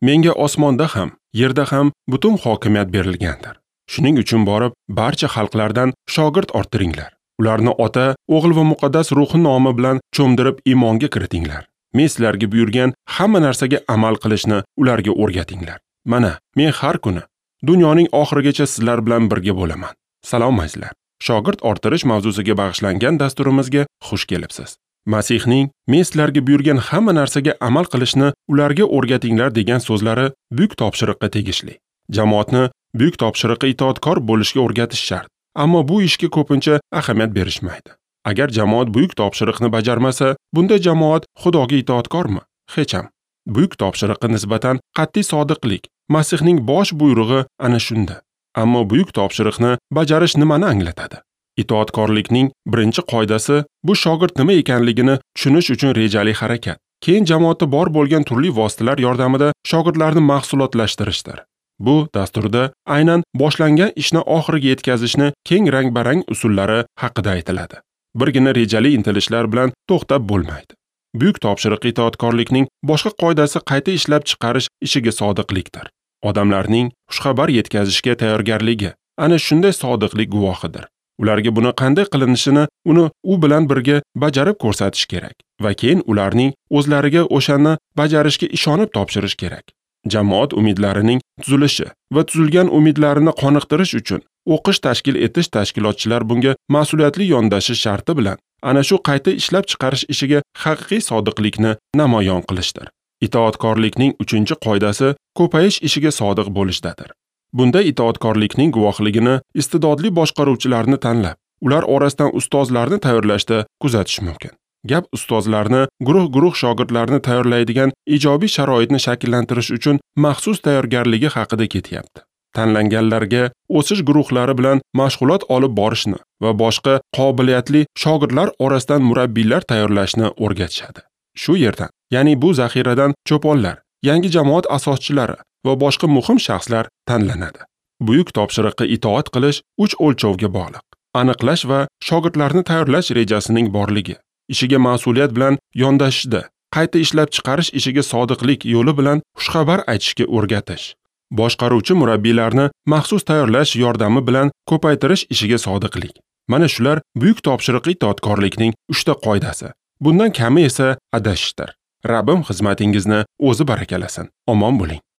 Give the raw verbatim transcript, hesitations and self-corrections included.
menga osmonda ham, yerda ham butun hokimiyat berilgandir. Shuning uchun borib barcha xalqlardan shogird orttiringlar. Ularni Ota, O'g'il va Muqaddas Ruhi nomi bilan cho'mdirib iymonga kiritinglar. Men sizlarga buyurgan hamma narsaga amal qilishni ularga o'rgatinglar. Mana, men har kuni dunyoning oxirigacha sizlar bilan birga bo'laman. Salomatsizlar. Shogird orttirish mavzusiga bag'ishlangan dasturimizga xush kelibsiz. Masihning men sizlarga buyurgan hamma narsaga amal qilishni ularga o'rgatinglar degan so'zlari buyuk topshiriqqa tegishli. Jamoatni buyuk topshiriqqa itoatkor bo'lishga o'rgatish shart. Ammo bu ishga ko'pincha ahamiyat berishmaydi. Agar jamoat buyuk topshiriqni bajarmasa, bunda jamoat Xudoga itoatkormi? Hech ham. Buyuk topshiriqqa nisbatan qat'iy sodiqlik Masihning bosh buyrug'i ana shunda. Ammo buyuk topshiriqni bajarish nimani anglatadi? Itoatkorlikning birinchi qoidasi bu shogird nima ekanligini tushunish uchun rejali harakat. Keyin jamoatda bor bo'lgan turli vositalar yordamida shogirdlarni mahsulotlashtirishdir. Bu dasturda aynan boshlangan ishni oxiriga yetkazishni keng rang-barang usullari haqida aytiladi. Birgina rejali intilishlar bilan to'xtab bo'lmaydi. Buyuk topshiriq itoatkorlikning boshqa qoidasi qayta ishlab chiqarish ishiga sodiqlikdir. Odamlarning xushxabar yetkazishga tayyorgarligi ana shunday sodiqlik guvohidir. Ularga buni qanday qilinishini uni u bilan birga bajarib ko'rsatish kerak va keyin ularning o'zlariga o'shani bajarishga ishonib topshirish kerak. Jamoat umidlarining tuzilishi va tuzilgan umidlarini qoniqtirish uchun o'qish tashkil etish tashkilotchilar bunga mas'uliyatli yondashish sharti bilan ana shu qayta ishlab chiqarish ishiga haqiqiy sodiqlikni namoyon qilishdir. Itoatkorlikning uchinchi qoidasi ko'payish ishiga sodiq bo'lishdadir. Bunda itoatkorlikning guvohligini iste'dodli boshqaruvchilarni tanlab, ular orasidan ustozlarni tayyorlashda kuzatish mumkin. Gap ustozlarni guruh-guruh shogirdlarni tayyorlaydigan ijobiy sharoitni shakllantirish uchun maxsus tayyorgarligi haqida ketyapti. Tanlanganlarga o'sish guruhlari bilan mashg'ulot olib borishni va boshqa qobiliyatli shogirdlar orasidan murabbiylar tayyorlashni o'rgatishadi. Shu yerdan, ya'ni bu zaxiradan cho'ponlar, yangi jamoat asoschilari va boshqa muhim shaxslar tanlanadi. Buyuk topshiriqqa itoat qilish uch o'lchovga bog'liq. Aniqlash va shogirdlarni tayyorlash rejasining borligi, ishiga mas'uliyat bilan yondashishda, qayta ishlab chiqarish ishiga sodiqlik yo'li bilan xushxabar aytishga o'rgatish, boshqaruvchi murabbiylarni maxsus tayyorlash yordami bilan ko'paytirish ishiga sodiqlik. Mana shular buyuk topshiriq itoatkorlikning uchta qoidasi. Bundan kami esa adashishdir. Rabbim xizmatingizni o'zi barakalasin. Omon bo'ling.